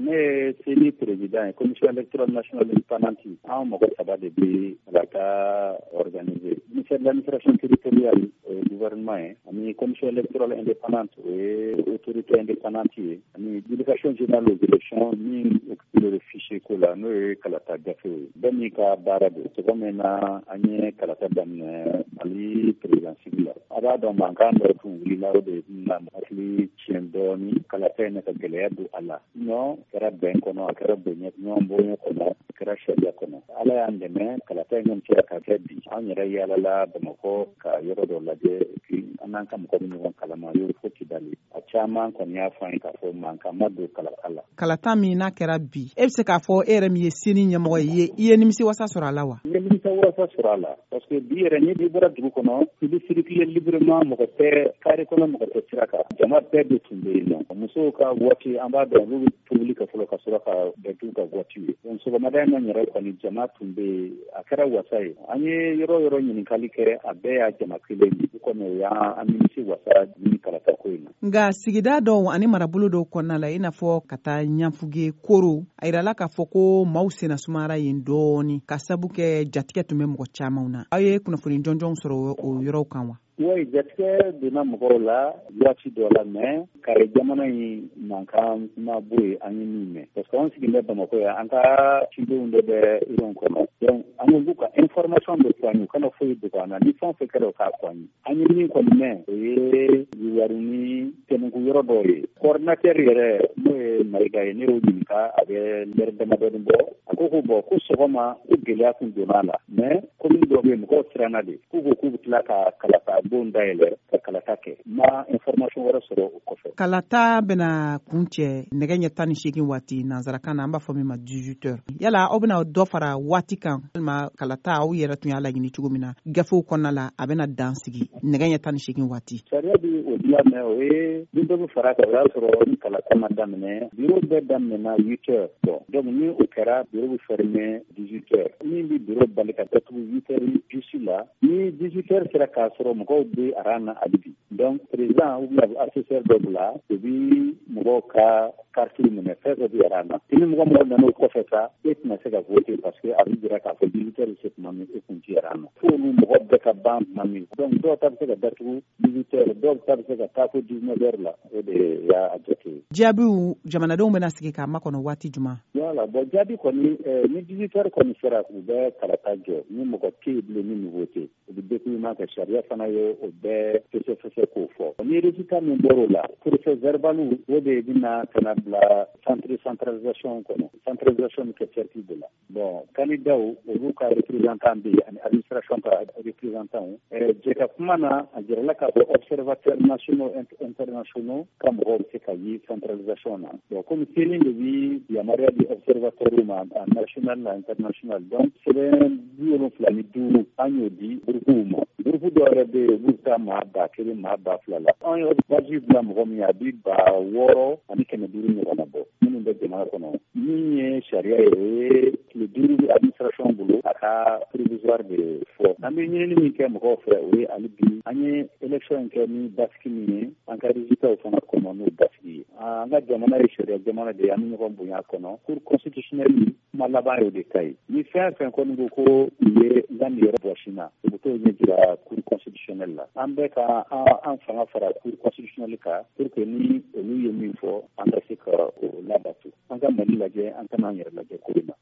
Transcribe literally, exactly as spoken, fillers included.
ne seni président commission électorale nationale indépendante an mɔgɔ saba de bɛ ala ka organiser ministère de l'administration territoriale gouvernement ye ani commission électorale indépendante o ye autorité indépendante ye ani délégation générale aux élections min occupé le fichier ko la n'o ye kalata gafe ye bɛɛ n'i ka baara don cogo min na an ye kalata daminɛ mali président sigi la a b'a dɔn mankan dɔ tun wulila o de na hakili tiɲɛ dɔɔni kalata in ka gɛlɛya don a la non kɛra bɛn kɔnɔ a kɛra bonya ɲɔgɔn bonya kɔnɔ a kɛra sariya kɔnɔ ala y'an dɛmɛ kalata in kɔni sera ka kɛ bi an yɛrɛ yaalala bamakɔ ka yɔrɔ dɔ lajɛ an n'an ka mɔgɔ bɛ ɲɔgɔn kalama y'o fo kidali a caman kɔni y'a fɔ an ye k'a fɔ mankan ma don kalata la. kalata min n'a kɛra bi e bɛ se k'a fɔ e yɛrɛ min ye sini ɲɛmɔgɔ ye i ye nimisi wasa sɔrɔ a la wa. i ye nimisi wasa sɔrɔ a la parce que bi yɛrɛ ni bi bɔra dugu kɔnɔ i bɛ circuler librement mɔgɔ tɛ carré kɔnɔ mɔgɔ tɛ sira kan jama bɛɛ de tun bɛ yen nɔ musow ka waati an b'a dɔn olu bɛ tobili kɛ fɔlɔ ka sɔrɔ ka bɛɛ t'u ka waati ye donc sɔgɔmada in na yɛrɛ kɔni jama tun bɛ yen a kɛra wasa ye an ye yɔrɔ yɔrɔ ɲininkali kɛ a bɛɛ y'a jama kelen ye o kɔni o y'an nimisi wasa ni kalata ko in na. nka sigida dɔw ani marabolo dɔw kɔnɔna la i n'a fɔ ka taa ɲanfuge koro a yirala k'a fɔ ko maaw senna sumara yen dɔɔni ka sabu kɛ jatigɛ tun bɛ mɔgɔ camanw na aw ye kunnafoni jɔnjɔnw sɔrɔ o yɔrɔw kan wa. oui jatigɛ donna mɔgɔw la waati dɔ la mais kare jamana in mankan ma bɔ yen an ye min mɛn parce que an sigilen bɛ bamakɔ yan an ka cidenw dɔ bɛ région kɔnɔ donc an y'olu ka information de fɔ an ye u kana foyi dogo an na ni fɛn o fɛn kɛra o k'a fɔ an ye an ye min kɔni mɛn o ye wari ni tɛmɛku yɔrɔ dɔw ye coordinateur yɛrɛ n'o ye mayiga ye ne y'o ɲininka a bɛ lɛri damadɔni bɔ a ko ko bɔn ko sɔgɔma ko gɛlɛya tun donna a la mais commune dɔw bɛ yen mɔgɔw siranna de k'u ko k'u bɛ tila ka kalata bon dayɛlɛ ka kalata kɛ ma information wɛrɛ sɔrɔ o kɔfɛ. kalata bɛna kun cɛ nɛgɛ ɲɛ tan ni seegin waati nansarakan na an b'a fɔ min ma dix-huit heures yala aw bɛna dɔ fara waati kan walima kalata aw yɛrɛ tun y'a laɲini cogo min na gafew kɔnɔna la a bɛna dan sigi nɛgɛ ɲɛ tan ni seegin waati. sariya bi o dilan mɛ o ye ni dɔ bɛ fara kan o y'a sɔrɔ ni kalata ma daminɛ bureau bɛɛ daminɛna huit heures bon donc ni o kɛra bureau bɛ fermer dix-huit heures min bɛ bureau bali ka datugu huit heures juste la ni dix-huit heures sera k'a sɔrɔ mɔgɔw bɛ a ran na hali bi donc président ou bien assesseur dɔ bila o bi mɔgɔw ka carte minɛ fɛn dɔ bɛ a ran na ni mɔgɔ mɔgɔ nana o kɔfɛ sa e tɛna se ka voter parce que a bɛ jira k'a fɔ dix-huit heures se tuma min e kun ti a ran na fo olu mɔgɔ bɛɛ ka ban tuma min donc dɔw ta bɛ se ka datugu dix-huit heures dɔw ta bɛ se ka taa fo dix-neuf heures la o de y'a jate ye. jaabiw jamanadenw bɛna sigi k'a makɔnɔ waati jumɛn. voilà bon jaabi kɔni ni dix-huit heures kɔni sera u bɛ kalata jɔ ni mɔgɔ tɛ yen bilen ni nouveau tɛ u bɛ découvrement kɛ sariya fana ye o bɛɛ fɛsɛfɛsɛ k'o fɔ ni résultat min bɔr'o la procès verbal o de bɛna ka na bila centre centralisation kɔnɔ centralisation kɛ cercle de la bon candidat olu ka représentant bɛ yen ani administration ka représentant jɛka kuma na a jirala k'a fɔ observateurs nationaux internationaux ka mɔgɔw bɛ se ka ye centralisation na bon comme seni de bɛ yamaruya di observateur ma national na international donc sɛbɛn bi wolonfila ni duuru an y'o di gurupuw ma gurupu dɔw yɛrɛ bɛ yen olu bɛ taa maa ba kelen maa ba fila la an ye baji bila mɔgɔ min ye a bi ba wɔɔrɔ ani kɛmɛ duuru ɲɔgɔn na bɔ minnu bɛ jamana kɔnɔ min ye sariya ye o ye tile duuru administration bolo a ka prévisoire de fɔ an bɛ ɲinini min kɛ mɔgɔw fɛ o ye hali bi an ye élection kɛ ni basigi min ye an ka résultat fana kɔnɔ n'o basigi ye an ka jamana ye sariya jamana de ye an bɛ ɲɔgɔn bonya kɔnɔ cour constitutionnelle kuma laban y'o de ka ye ni fɛn fɛn kɔni ko ko u ye lani yɔrɔ bɔsi na u bɛ t'o ɲɛ jira cour constitutionnelle la an bɛ ka an fanga fara cour constitutionnelle kan pour que ni olu ye min fɔ an ka se ka o labatu an ka Mali lajɛ an ka n'an yɛrɛ lajɛ ko in na.